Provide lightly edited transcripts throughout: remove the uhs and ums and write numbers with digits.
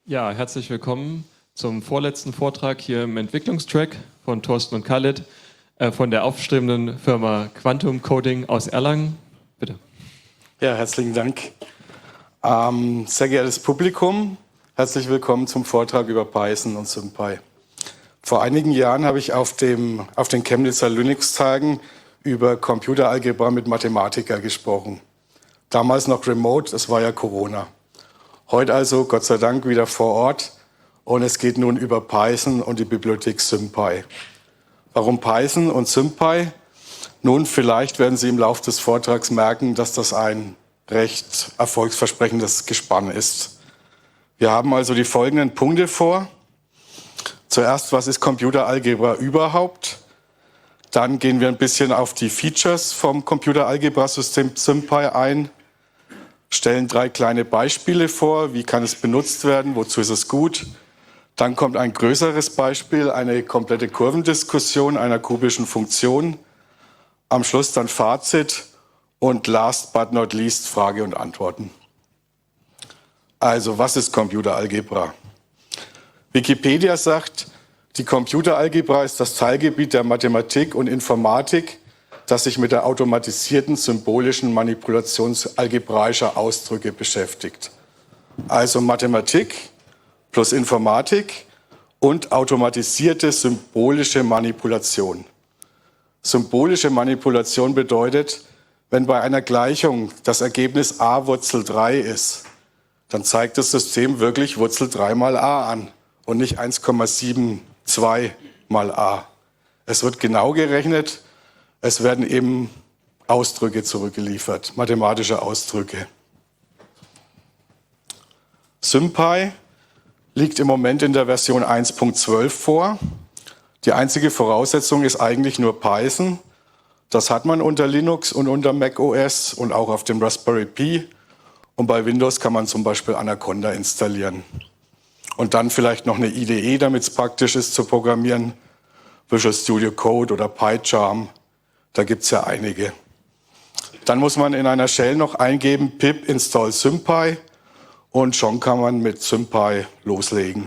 Ja, herzlich willkommen zum vorletzten Vortrag hier im Entwicklungstrack von Thorsten und Khaled von der aufstrebenden Firma Quantum Coding aus Erlangen. Bitte. Ja, herzlichen Dank. Sehr geehrtes Publikum, herzlich willkommen zum Vortrag über Python und SymPy. Vor einigen Jahren habe ich auf den Chemnitzer Linux-Tagen über Computeralgebra mit Mathematiker gesprochen. Damals noch remote, es war ja Corona. Heute also, Gott sei Dank, wieder vor Ort und es geht nun über Python und die Bibliothek SymPy. Warum Python und SymPy? Nun, vielleicht werden Sie im Laufe des Vortrags merken, dass das ein recht erfolgsversprechendes Gespann ist. Wir haben also die folgenden Punkte vor. Zuerst, was ist Computeralgebra überhaupt? Dann gehen wir ein bisschen auf die Features vom Computeralgebra-System SymPy ein, stellen 3 kleine Beispiele vor, wie kann es benutzt werden, wozu ist es gut. Dann kommt ein größeres Beispiel, eine komplette Kurvendiskussion einer kubischen Funktion. Am Schluss dann Fazit und last but not least Frage und Antworten. Also, was ist Computeralgebra? Wikipedia sagt, die Computeralgebra ist das Teilgebiet der Mathematik und Informatik, das sich mit der automatisierten symbolischen Manipulation algebraischer Ausdrücke beschäftigt. Also Mathematik plus Informatik und automatisierte symbolische Manipulation. Symbolische Manipulation bedeutet, wenn bei einer Gleichung das Ergebnis a Wurzel 3 ist, dann zeigt das System wirklich Wurzel 3 mal a an und nicht 1,72 mal a. Es wird genau gerechnet, es werden eben Ausdrücke zurückgeliefert, mathematische Ausdrücke. SymPy liegt im Moment in der Version 1.12 vor. Die einzige Voraussetzung ist eigentlich nur Python. Das hat man unter Linux und unter Mac OS und auch auf dem Raspberry Pi. Und bei Windows kann man zum Beispiel Anaconda installieren. Und dann vielleicht noch eine IDE, damit es praktisch ist zu programmieren. Visual Studio Code oder PyCharm. Da gibt es ja einige. Dann muss man in einer Shell noch eingeben pip install SymPy und schon kann man mit SymPy loslegen.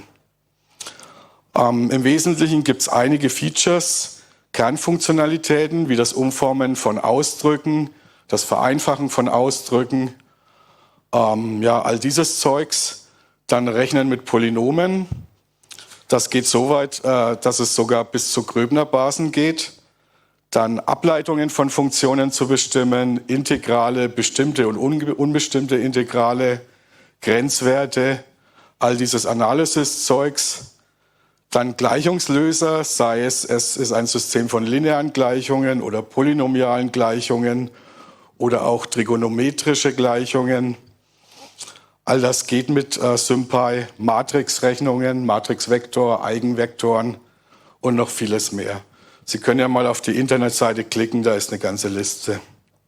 Im Wesentlichen gibt es einige Features, Kernfunktionalitäten wie das Umformen von Ausdrücken, das Vereinfachen von Ausdrücken, all dieses Zeugs. Dann Rechnen mit Polynomen. Das geht so weit, dass es sogar bis zu Gröbner-Basen geht. Dann Ableitungen von Funktionen zu bestimmen, Integrale, bestimmte und unbestimmte Integrale, Grenzwerte, all dieses Analysis-Zeugs. Dann Gleichungslöser, sei es ist ein System von linearen Gleichungen oder polynomialen Gleichungen oder auch trigonometrische Gleichungen. All das geht mit SymPy, Matrixrechnungen, Matrixvektor, Eigenvektoren und noch vieles mehr. Sie können ja mal auf die Internetseite klicken, da ist eine ganze Liste.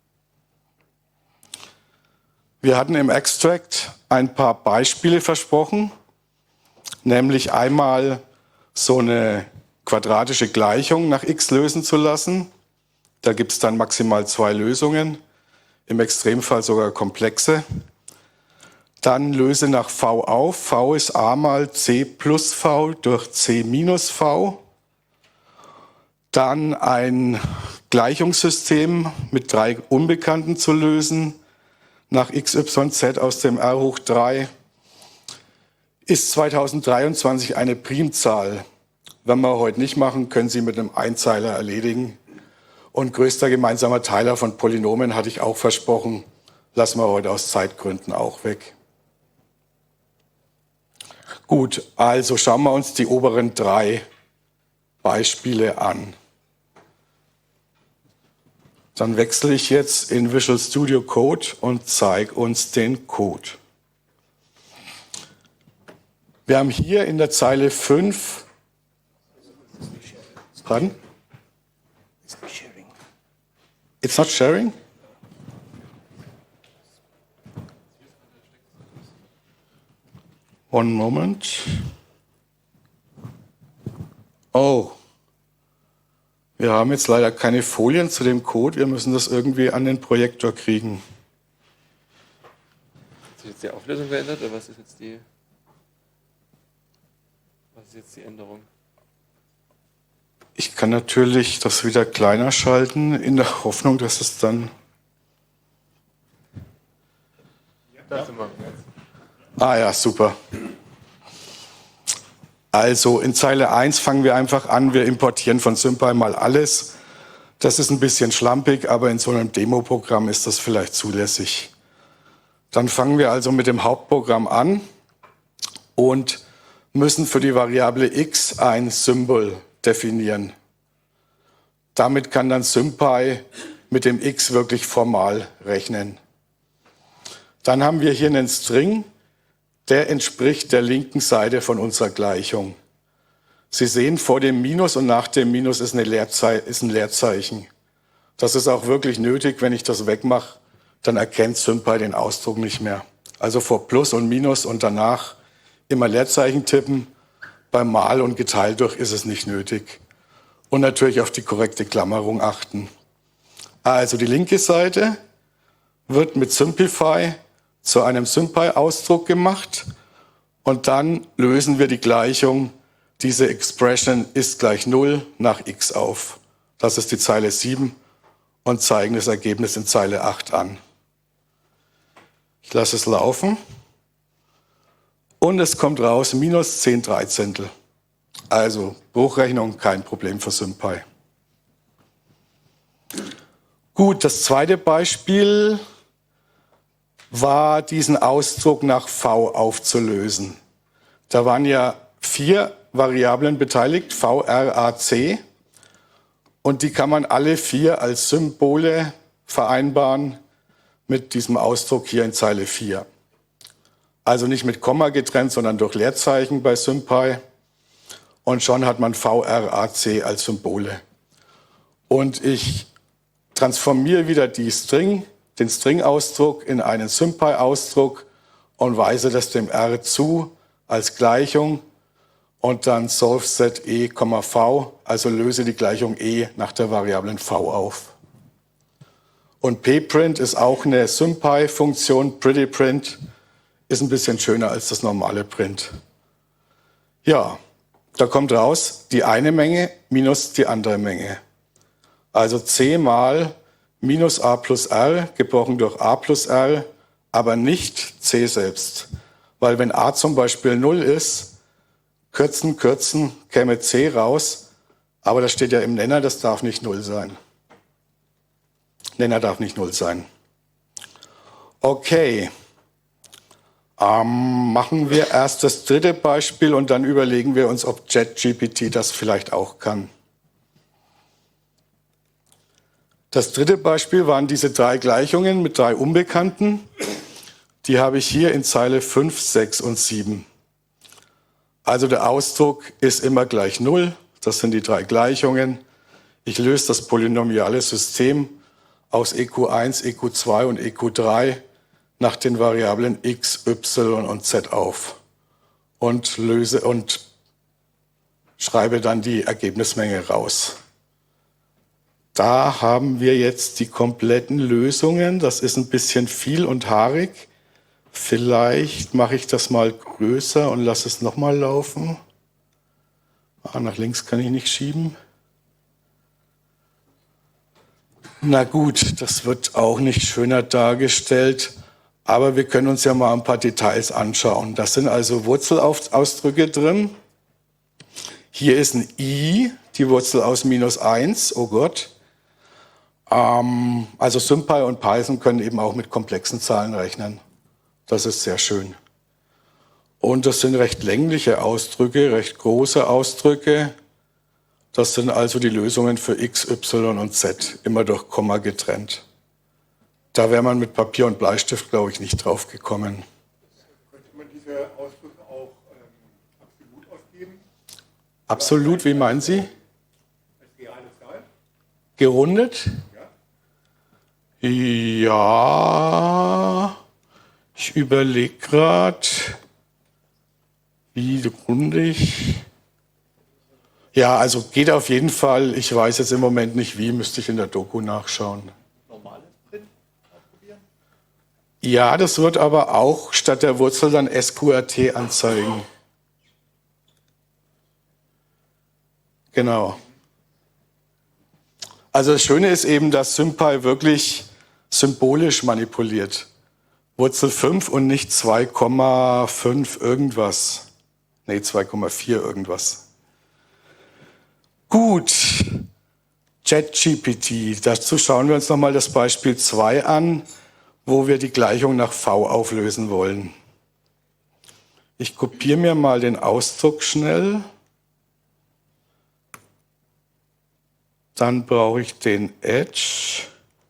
Wir hatten im Extract ein paar Beispiele versprochen, nämlich einmal so eine quadratische Gleichung nach x lösen zu lassen. Da gibt es dann maximal 2 Lösungen, im Extremfall sogar komplexe. Dann löse nach v auf. V ist a mal c plus v durch c minus v. Dann ein Gleichungssystem mit 3 Unbekannten zu lösen, nach x, y, z aus dem R hoch 3, ist 2023 eine Primzahl. Wenn wir heute nicht machen, können Sie mit einem Einzeiler erledigen. Und größter gemeinsamer Teiler von Polynomen hatte ich auch versprochen, lassen wir heute aus Zeitgründen auch weg. Gut, also schauen wir uns die oberen 3 Beispiele an. Dann wechsle ich jetzt in Visual Studio Code und zeige uns den Code. Wir haben hier in der Zeile 5. Pardon? It's not sharing? One moment. Oh. Wir haben jetzt leider keine Folien zu dem Code. Wir müssen das irgendwie an den Projektor kriegen. Hat sich jetzt die Auflösung geändert oder was ist jetzt die? Was ist jetzt die Änderung? Ich kann natürlich das wieder kleiner schalten, in der Hoffnung, dass es dann... Da sind wir. Ah ja, super. Also in Zeile 1 fangen wir einfach an, wir importieren von SymPy mal alles. Das ist ein bisschen schlampig, aber in so einem Demo-Programm ist das vielleicht zulässig. Dann fangen wir also mit dem Hauptprogramm an und müssen für die Variable x ein Symbol definieren. Damit kann dann SymPy mit dem x wirklich formal rechnen. Dann haben wir hier einen String, der entspricht der linken Seite von unserer Gleichung. Sie sehen, vor dem Minus und nach dem Minus ist ein Leerzeichen. Das ist auch wirklich nötig. Wenn ich das wegmache, dann erkennt SymPy den Ausdruck nicht mehr. Also vor Plus und Minus und danach immer Leerzeichen tippen. Beim Mal und geteilt durch ist es nicht nötig. Und natürlich auf die korrekte Klammerung achten. Also die linke Seite wird mit Simplify zu einem SymPy-Ausdruck gemacht und dann lösen wir die Gleichung, diese Expression ist gleich 0 nach x auf. Das ist die Zeile 7 und zeigen das Ergebnis in Zeile 8 an. Ich lasse es laufen und es kommt raus minus 10/13. Also Bruchrechnung kein Problem für SymPy. Gut, das zweite Beispiel war, diesen Ausdruck nach v aufzulösen. Da waren ja 4 Variablen beteiligt, v, r, a, c. Und die kann man alle 4 als Symbole vereinbaren mit diesem Ausdruck hier in Zeile 4. Also nicht mit Komma getrennt, sondern durch Leerzeichen bei SymPy. Und schon hat man v, r, a, c als Symbole. Und ich transformiere wieder den String-Ausdruck in einen SymPy-Ausdruck und weise das dem R zu als Gleichung und dann solve set e, v, also löse die Gleichung e nach der Variablen v auf. Und pprint ist auch eine SymPy-Funktion, prettyprint, ist ein bisschen schöner als das normale Print. Ja, da kommt raus die eine Menge minus die andere Menge. Also c mal minus a plus r gebrochen durch a plus r, aber nicht c selbst. Weil wenn a zum Beispiel 0 ist, kürzen, käme c raus, aber das steht ja im Nenner, das darf nicht 0 sein. Nenner darf nicht 0 sein. Okay, machen wir erst das dritte Beispiel und dann überlegen wir uns, ob ChatGPT das vielleicht auch kann. Das dritte Beispiel waren diese 3 Gleichungen mit 3 Unbekannten. Die habe ich hier in Zeile 5, 6 und 7. Also der Ausdruck ist immer gleich 0. Das sind die 3 Gleichungen. Ich löse das polynomiale System aus EQ1, EQ2 und EQ3 nach den Variablen x, y und z auf und schreibe dann die Ergebnismenge raus. Da haben wir jetzt die kompletten Lösungen. Das ist ein bisschen viel und haarig. Vielleicht mache ich das mal größer und lasse es nochmal laufen. Nach links kann ich nicht schieben. Na gut, das wird auch nicht schöner dargestellt. Aber wir können uns ja mal ein paar Details anschauen. Das sind also Wurzelausdrücke drin. Hier ist ein i, die Wurzel aus -1, oh Gott. Also SymPy und Python können eben auch mit komplexen Zahlen rechnen. Das ist sehr schön. Und das sind recht längliche Ausdrücke, recht große Ausdrücke. Das sind also die Lösungen für x, y und z, immer durch Komma getrennt. Da wäre man mit Papier und Bleistift, glaube ich, nicht drauf gekommen. Könnte man diese Ausdrücke auch absolut ausgeben? Absolut, wie meinen Sie? Als reale Zahl? Gerundet? Ja, ich überlege gerade, wie runde ich? Ja, also geht auf jeden Fall. Ich weiß jetzt im Moment nicht wie, müsste ich in der Doku nachschauen. Normales Print ausprobieren? Ja, das wird aber auch statt der Wurzel dann SQRT anzeigen. Genau. Also das Schöne ist eben, dass SymPy wirklich symbolisch manipuliert. Wurzel 5 und nicht 2,5 irgendwas. Nee, 2,4 irgendwas. Gut. ChatGPT. Dazu schauen wir uns nochmal das Beispiel 2 an, wo wir die Gleichung nach V auflösen wollen. Ich kopiere mir mal den Ausdruck schnell. Dann brauche ich den Edge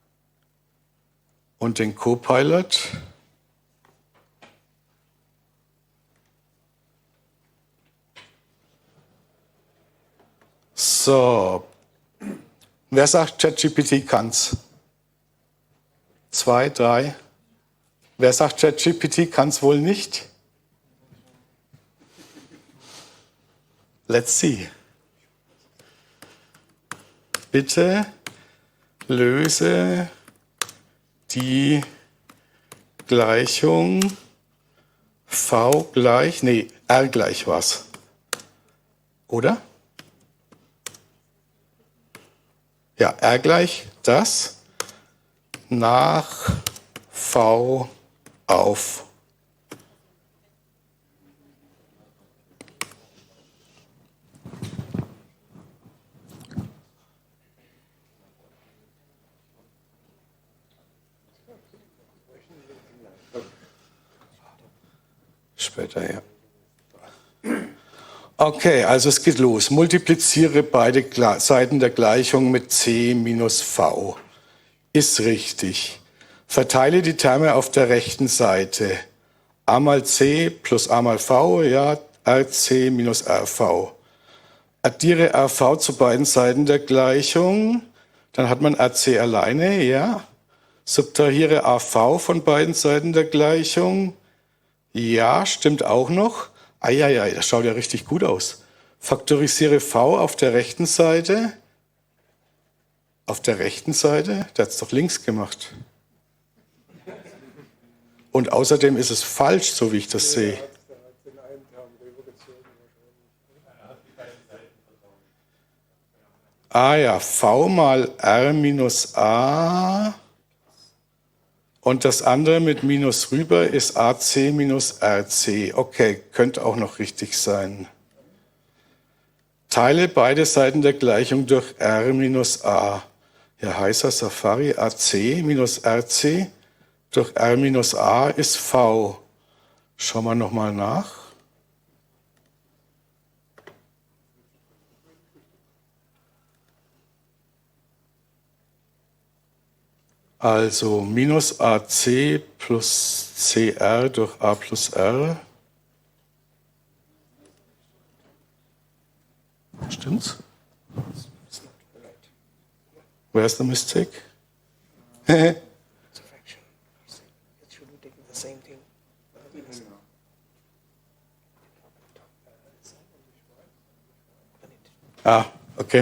und den Copilot. So. Wer sagt, ChatGPT kann's? 2, 3. Wer sagt, ChatGPT kann's wohl nicht? Let's see. Bitte löse die Gleichung V gleich, nee, R gleich was. Oder? Ja, R gleich das nach V auf. Später, ja. Okay, also es geht los. Multipliziere beide Seiten der Gleichung mit c minus v. Ist richtig. Verteile die Terme auf der rechten Seite. a mal c plus a mal v, ja, rc minus rv. Addiere rv zu beiden Seiten der Gleichung. Dann hat man rc alleine, ja. Subtrahiere av von beiden Seiten der Gleichung. Ja, stimmt auch noch. Eieiei, das schaut ja richtig gut aus. Faktorisiere v auf der rechten Seite. Auf der rechten Seite? Der hat es doch links gemacht. Und außerdem ist es falsch, so wie ich das sehe. Ah ja, v mal r minus a. Und das andere mit Minus rüber ist AC minus RC. Okay, könnte auch noch richtig sein. Teile beide Seiten der Gleichung durch R minus A. Ja, heißer Safari AC minus RC durch R minus A ist V. Schauen wir nochmal nach. Also minus AC plus CR durch A plus R. Stimmt's? Where's the mistake? Ah, okay.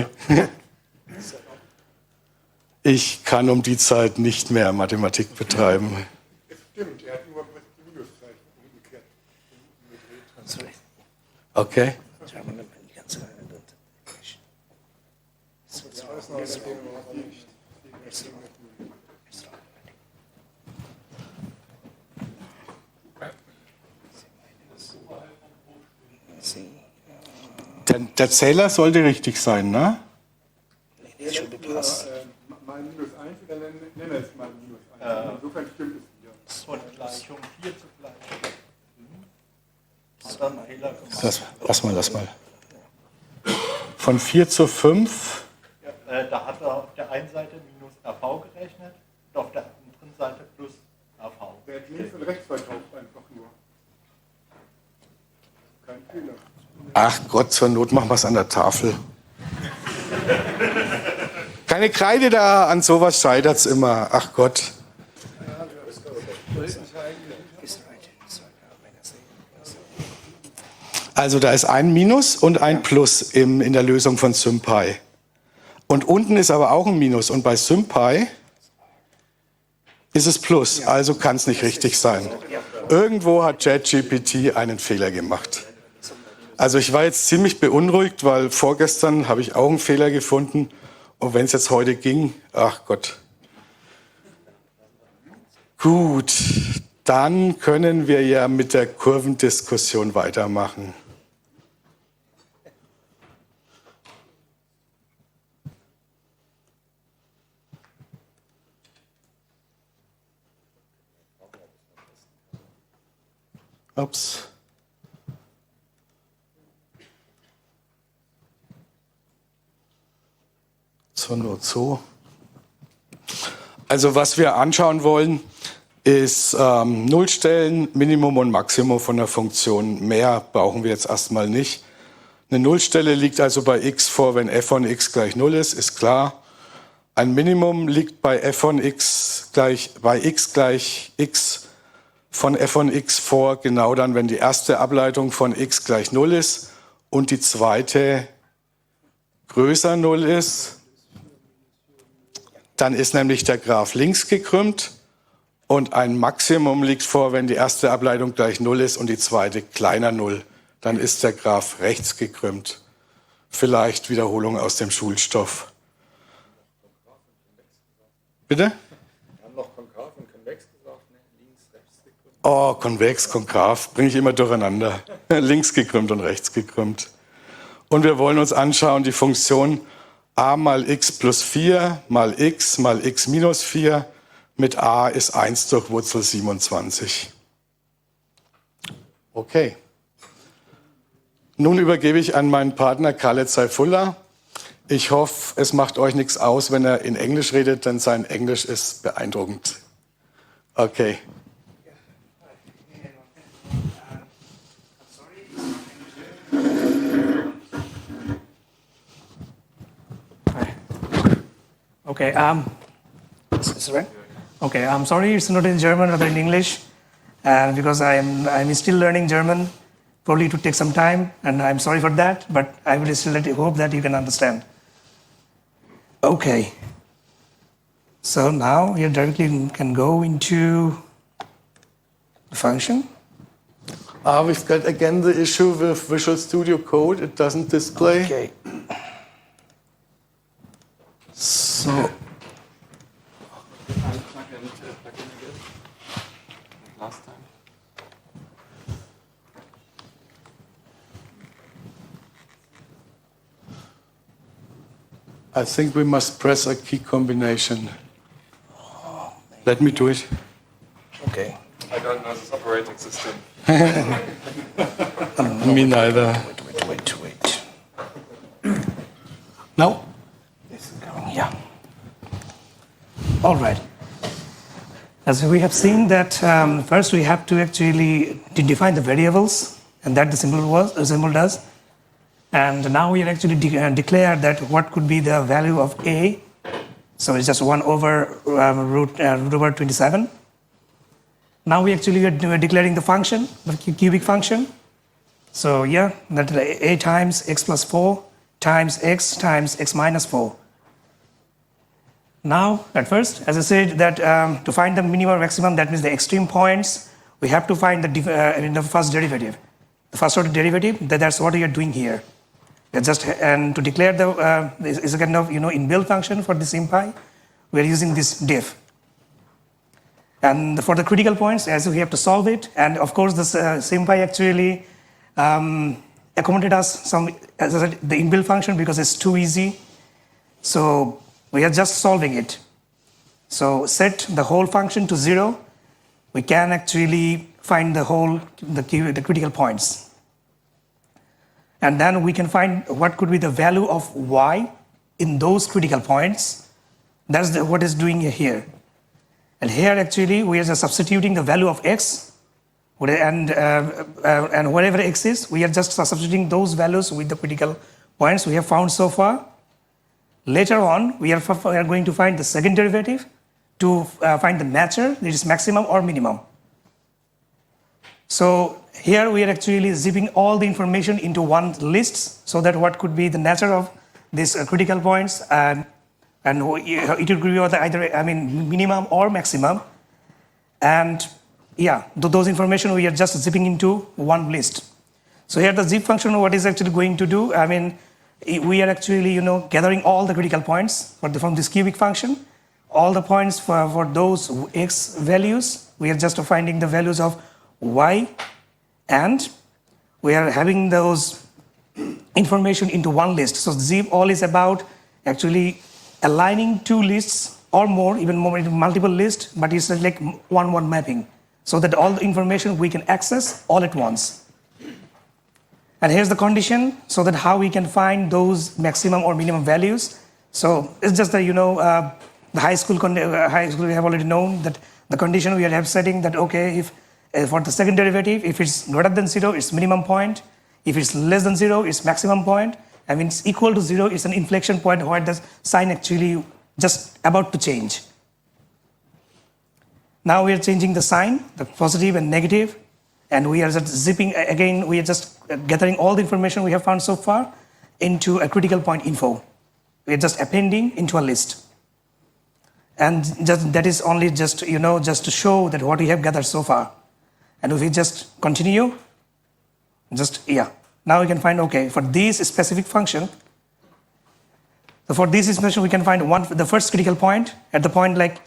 Ich kann um die Zeit nicht mehr Mathematik betreiben. Es stimmt, er hat nur die Minuszeichen umgekehrt. Okay. Der Zähler sollte richtig sein, ne? Mal minus 1 oder nennen wir es mal minus 1. Insofern stimmt es wieder. Von Gleichung 4 zu Gleichung 5. Lass mal. Von 4 zu 5. Ja, da hat er auf der einen Seite minus RV gerechnet und auf der anderen Seite plus RV. Der hat links und rechts vertauscht einfach nur. Kein Fehler. Ach Gott, zur Not machen wir es an der Tafel. Keine Kreide da, an sowas scheitert es immer. Ach Gott. Also da ist ein Minus und ein Plus in der Lösung von SymPy. Und unten ist aber auch ein Minus. Und bei SymPy ist es Plus. Also kann es nicht richtig sein. Irgendwo hat ChatGPT einen Fehler gemacht. Also ich war jetzt ziemlich beunruhigt, weil vorgestern habe ich auch einen Fehler gefunden. Und wenn es jetzt heute ging, ach Gott. Gut, dann können wir ja mit der Kurvendiskussion weitermachen. Ups. So. Also was wir anschauen wollen, ist Nullstellen, Minimum und Maximum von der Funktion. Mehr brauchen wir jetzt erstmal nicht. Eine Nullstelle liegt also bei x vor, wenn f von x gleich 0 ist klar. Ein Minimum liegt bei f von x gleich x von f von x vor, genau dann, wenn die erste Ableitung von x gleich 0 ist und die zweite größer 0 ist. Dann ist nämlich der Graph links gekrümmt und ein Maximum liegt vor, wenn die erste Ableitung gleich 0 ist und die zweite kleiner 0. Dann ist der Graph rechts gekrümmt. Vielleicht Wiederholung aus dem Schulstoff. Bitte? Wir haben noch konkav und konvex gesagt, ne? Links, rechts gekrümmt. Oh, konvex, konkav, bringe ich immer durcheinander. Links gekrümmt und rechts gekrümmt. Und wir wollen uns anschauen, die Funktion a mal x plus 4 mal x minus 4 mit a ist 1 durch Wurzel 27. Okay. Nun übergebe ich an meinen Partner Khaled Saifullah. Ich hoffe, es macht euch nichts aus, wenn er in Englisch redet, denn sein Englisch ist beeindruckend. Okay. Okay, is this right? Okay, I'm sorry it's not in German rather in English, because I'm still learning German. Probably to take some time, and I'm sorry for that, but I will still hope that you can understand. Okay, so now we directly can go into the function. We've got again the issue with Visual Studio Code. It doesn't display. Okay. So, Last time. I think we must press a key combination. Let me do it. okay. I don't know this operating system. Me neither. Wait. No? Yeah. All right. As we have seen that first we have to actually define the variables, and that the symbol does. And now we actually declare that what could be the value of a. So it's just 1 over root over 27. Now we actually are declaring the function, the cubic function. So yeah, that a times x plus 4 times x minus 4. Now, at first, as I said, that to find the minimum or maximum, that means the extreme points, we have to find the first derivative. The first order derivative, that's what we are doing here. And to declare the is a kind of inbuilt function for this impie, we are using this diff. And for the critical points, as we have to solve it, and of course this impie actually accommodated us some, as I said, the inbuilt function because it's too easy. So we are just solving it. So set the whole function to 0. We can actually find the critical points. And then we can find what could be the value of y in those critical points. That's what is doing here. And here actually we are just substituting the value of x, and whatever x is, we are just substituting those values with the critical points we have found so far. Later on, we are going to find the second derivative to find the nature, that is maximum or minimum. So here we are actually zipping all the information into one list, so that what could be the nature of these critical points, and it could be either minimum or maximum. And yeah, those information we are just zipping into one list. So here the zip function, what is actually going to do? I mean, we are actually, gathering all the critical points from this cubic function, all the points for those x values. We are just finding the values of y, and we are having those information into one list. So zip all is about actually aligning two lists or more, even more into multiple lists, but it's like one mapping, so that all the information we can access all at once. And here's the condition, so that how we can find those maximum or minimum values. So it's just that, the high school we have already known that the condition we have setting that, okay, if for the second derivative, if it's greater than 0, it's minimum point. If it's less than 0, it's maximum point. I mean, it's equal to 0, it's an inflection point where the sign actually just about to change. Now we are changing the sign, the positive and negative, and we are just zipping, again, we are just gathering all the information we have found so far into a critical point info. We are just appending into a list. And that is only just, just to show that what we have gathered so far. And if we just continue, now we can find, okay, for this specific function, so for this expression, we can find the first critical point at the point like,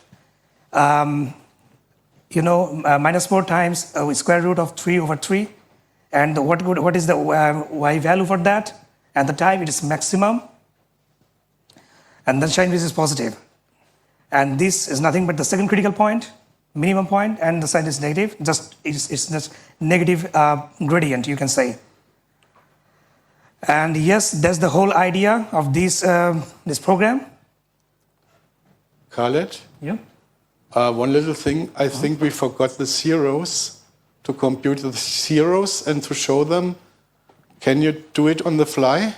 minus 4 times square root of 3 over 3. And what is the y value for that? And the time it is maximum. And the sign is positive. And this is nothing but the second critical point, minimum point, and the sign is negative. It's just negative gradient, you can say. And yes, that's the whole idea of this program. Khaled? Yeah. One little thing, I think we forgot the zeros, to compute the zeros and to show them. Can you do it on the fly?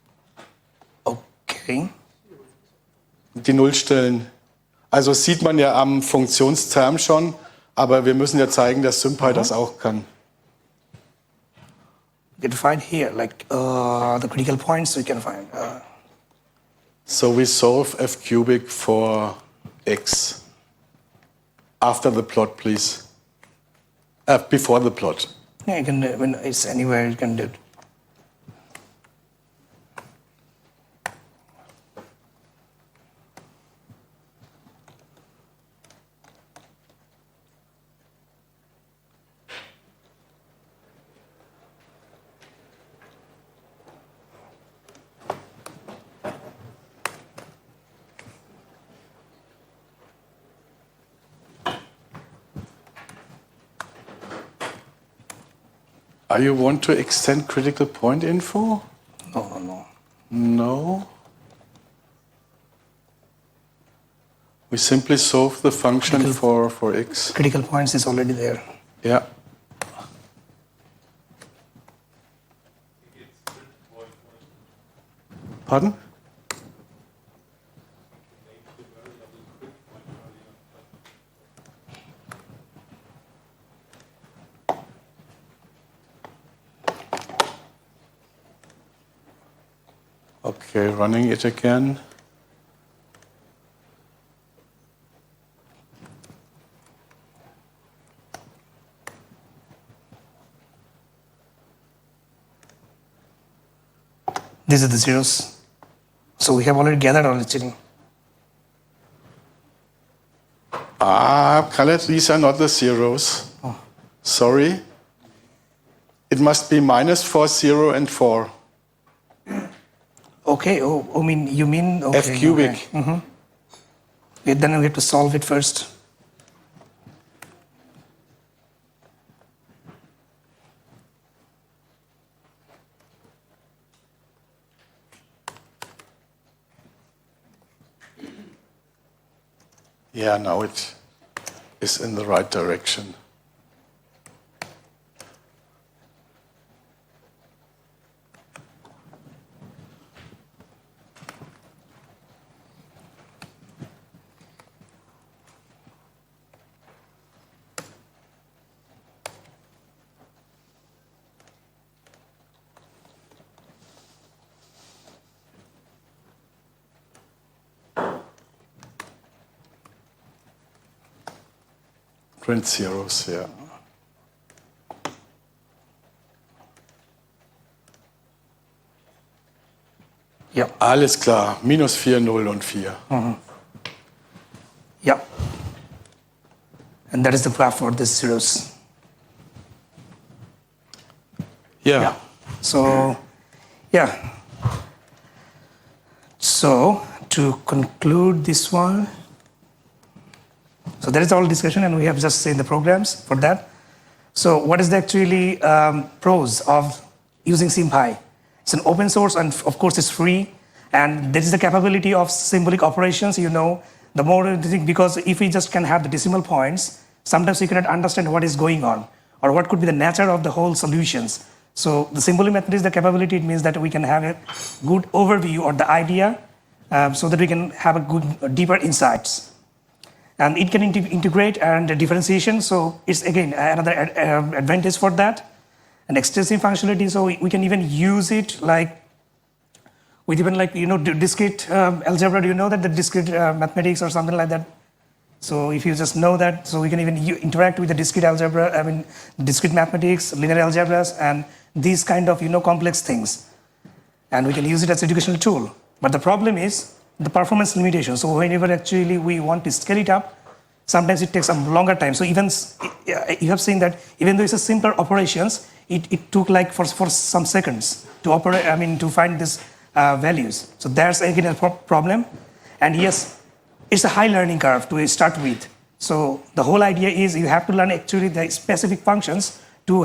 Okay. Die Nullstellen. Also sieht man ja am Funktionsterm schon, aber wir müssen ja zeigen, dass SymPy das auch kann. You can find here, like the critical points we can find. So we solve f cubic for x. After the plot, please. Before the plot. Yeah, you can, when it's anywhere, you can do it. You want to extend critical point info? No. No. We simply solve the function for x. Critical points is already there. Yeah. Pardon? Okay, running it again. These are the zeros. So we have already gathered all the cheating. Khaled, these are not the zeros. Oh. Sorry. It must be minus 4, 0, and 4. Okay, you mean... Okay, F cubic. Okay. Mm-hmm. Yeah, then we have to solve it first. Yeah, now it is in the right direction. Print zeros, yeah. Yeah. Alles klar, -4, 0 und 4. Yeah. And that is the graph for these zeros. Ja. Yeah. So, yeah. So, to conclude this one, so that is all discussion, and we have just seen the programs for that. So, what is the actually pros of using SymPy? It's an open source, and of course, it's free. And there is the capability of symbolic operations. You know, the more you think, because if we just can have the decimal points, sometimes we cannot understand what is going on or what could be the nature of the whole solutions. So the symbolic method is the capability. It means that we can have a good overview or the idea, so that we can have a good, deeper insights. And it can integrate and differentiation. So it's again another advantage for that. And extensive functionality. So we can even use it like with even like, you know, discrete algebra. Do you know that the discrete mathematics or something like that? So if you just know that, so we can even interact with the discrete algebra, I mean, discrete mathematics, linear algebras, and these kind of, you know, complex things. And we can use it as an educational tool. But the problem is the performance limitation. So whenever actually we want to scale it up, sometimes it takes a longer time. So even, you have seen that even though it's a simpler operations, it took like for some seconds to operate, I mean, to find these values. So there's again a problem. And yes, it's a high learning curve to start with. So the whole idea is you have to learn actually the specific functions to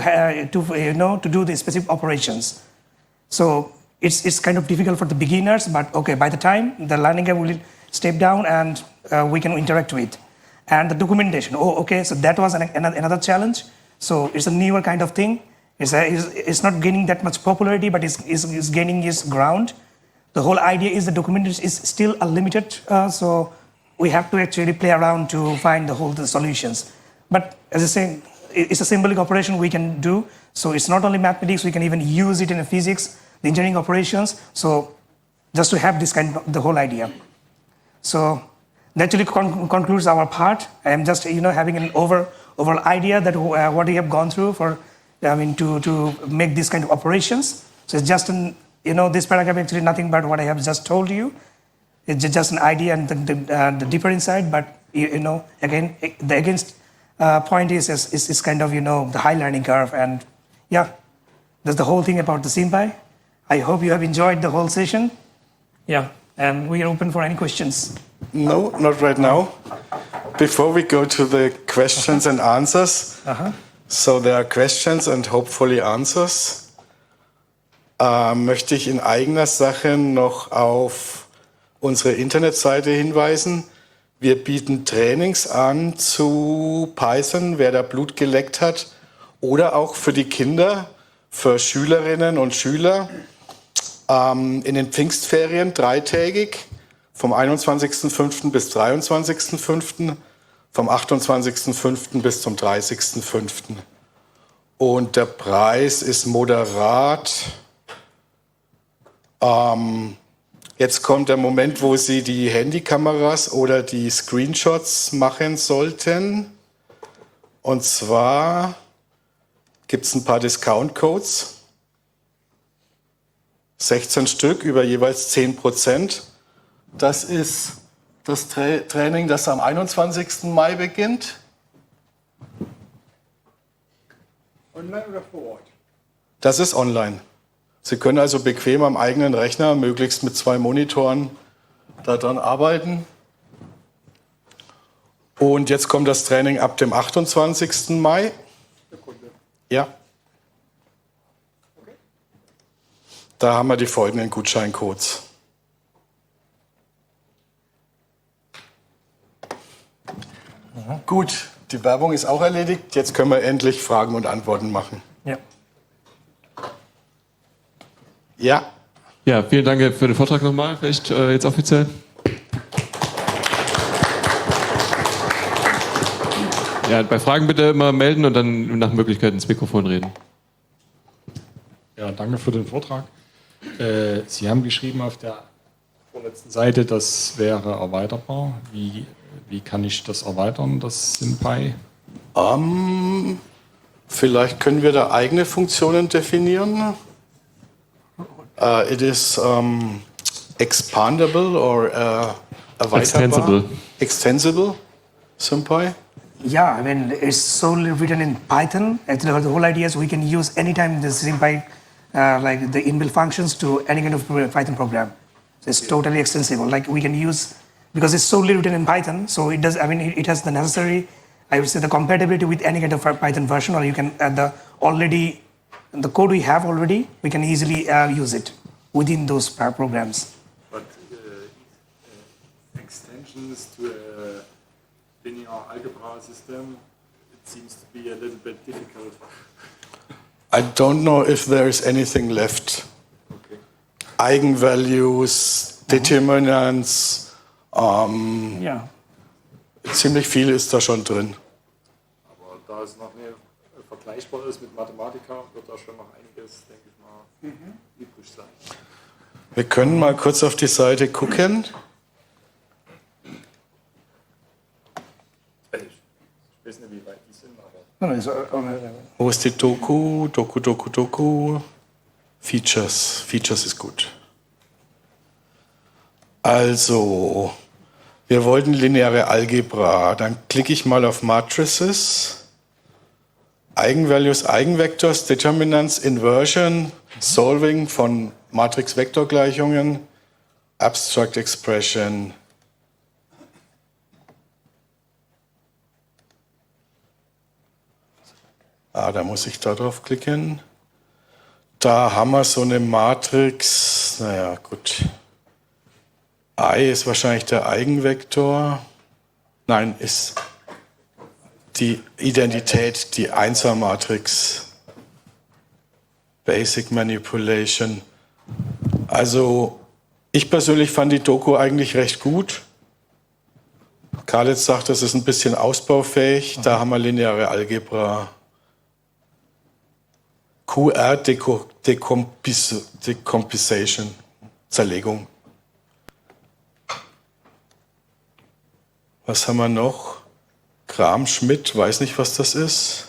do the specific operations. So it's kind of difficult for the beginners, but okay, by the time the learning curve will step down and we can interact with. And the documentation, okay, so that was another challenge. So it's a newer kind of thing. It's not gaining that much popularity, but it's gaining its ground. The whole idea is the documentation is still unlimited, so we have to actually play around to find the solutions. But as I say, it's a symbolic operation we can do. So it's not only mathematics, we can even use it in physics, the engineering operations. So just to have this kind of the whole idea. So that actually concludes our part. I am just, you know, having an overall idea that what we have gone through for, I mean, to make this kind of operations. So it's just an, you know, this paragraph actually nothing but what I have just told you. It's just an idea and the deeper insight. But you know, again, the against point is kind of, you know, the high learning curve. And yeah, that's the whole thing about the SymPy. I hope you have enjoyed the whole session. Yeah, and we are open for any questions. No, not right now. Before we go to the questions and answers, so there are questions and hopefully answers. Möchte ich in eigener Sache noch auf unsere Internetseite hinweisen. Wir bieten Trainings an zu Python, wer da Blut geleckt hat, oder auch für die Kinder, für Schülerinnen und Schüler in den Pfingstferien dreitägig, vom 21.05. bis 23.05., vom 28.05. bis zum 30.05. Und der Preis ist moderat. Jetzt kommt der Moment, wo Sie die Handykameras oder die Screenshots machen sollten. Und zwar gibt es ein paar Discount-Codes. 16 Stück über jeweils 10%. Das ist das Training, das am 21. Mai beginnt. Online oder vor Ort? Das ist online. Sie können also bequem am eigenen Rechner, möglichst mit 2 Monitoren, daran arbeiten. Und jetzt kommt das Training ab dem 28. Mai. Sekunde. Ja. Da haben wir die folgenden Gutscheincodes. Gut, die Werbung ist auch erledigt. Jetzt können wir endlich Fragen und Antworten machen. Ja. Ja. Ja, vielen Dank für den Vortrag nochmal, vielleicht jetzt offiziell. Ja, bei Fragen bitte immer melden und dann nach Möglichkeit ins Mikrofon reden. Ja, danke für den Vortrag. Sie haben geschrieben auf der vorletzten Seite, das wäre erweiterbar. Wie kann ich das erweitern, das SymPy? Vielleicht können wir da eigene Funktionen definieren. It is expandable or erweiterbar? Extensible. Extensible, Senpai? Yeah, I mean, it's solely written in Python. Actually, the whole idea is we can use anytime the SymPy, like the inbuilt functions to any kind of Python program. So it's totally extensible. Like we can use, because it's solely written in Python, so it does, I mean, it has the necessary, I would say, the compatibility with any kind of Python version, or you can add the code we have already, we can easily use it within those programs. But extensions to a linear algebra system, it seems to be a little bit difficult. I don't know if there is anything left. Okay. Eigenvalues, Determinants, Yeah. ziemlich viel ist da schon drin. Aber da es noch nicht vergleichbar ist mit Mathematika, wird da schon noch einiges, denke ich mal, übrig sein. Wir können mal kurz auf die Seite gucken. Ich weiß nicht, wie weit die sind, aber No, no, it's, Wo ist die Doku? Doku. Features. Features ist gut. Also, wir wollten lineare Algebra. Dann klicke ich mal auf Matrices. Eigenvalues, Eigenvectors, Determinants, Inversion, Solving von Matrix-Vektorgleichungen, Abstract Expression. Da muss ich da drauf klicken. Da haben wir so eine Matrix. Naja, gut. I ist wahrscheinlich der Eigenvektor. Nein, ist die Identität, die Einser-Matrix. Basic Manipulation. Also, ich persönlich fand die Doku eigentlich recht gut. Khaled sagt, das ist ein bisschen ausbaufähig. Da haben wir lineare Algebra. QR Decomposition, Zerlegung. Was haben wir noch? Gram-Schmidt, weiß nicht, was das ist.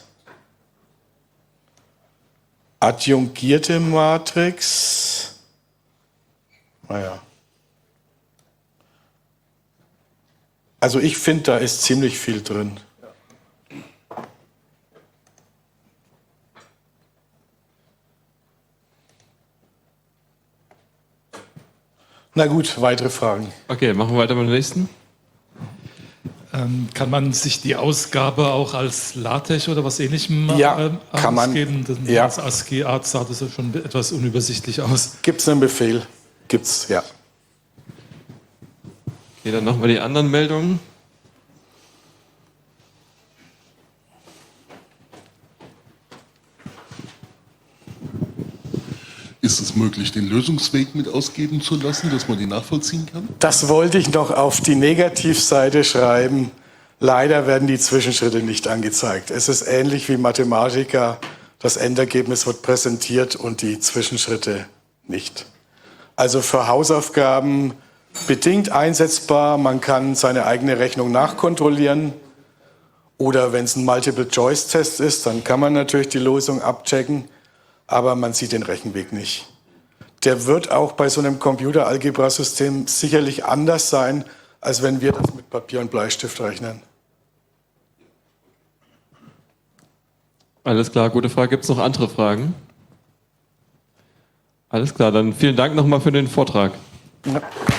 Adjungierte Matrix. Naja. Also ich finde, da ist ziemlich viel drin. Na gut, weitere Fragen. Okay, machen wir weiter mit dem nächsten. Kann man sich die Ausgabe auch als LaTeX oder was Ähnlichem Ja, kann man. ausgeben? Ja. Als ASCII-Art sah das ja schon etwas unübersichtlich aus. Gibt es einen Befehl? Gibt's, ja. Okay, dann nochmal die anderen Meldungen. Ist es möglich, den Lösungsweg mit ausgeben zu lassen, dass man die nachvollziehen kann? Das wollte ich noch auf die Negativseite schreiben. Leider werden die Zwischenschritte nicht angezeigt. Es ist ähnlich wie Mathematica. Das Endergebnis wird präsentiert und die Zwischenschritte nicht. Also für Hausaufgaben bedingt einsetzbar. Man kann seine eigene Rechnung nachkontrollieren. Oder wenn es ein Multiple-Choice-Test ist, dann kann man natürlich die Lösung abchecken. Aber man sieht den Rechenweg nicht. Der wird auch bei so einem Computeralgebra-System sicherlich anders sein, als wenn wir das mit Papier und Bleistift rechnen. Alles klar, gute Frage. Gibt es noch andere Fragen? Alles klar, dann vielen Dank nochmal für den Vortrag. no.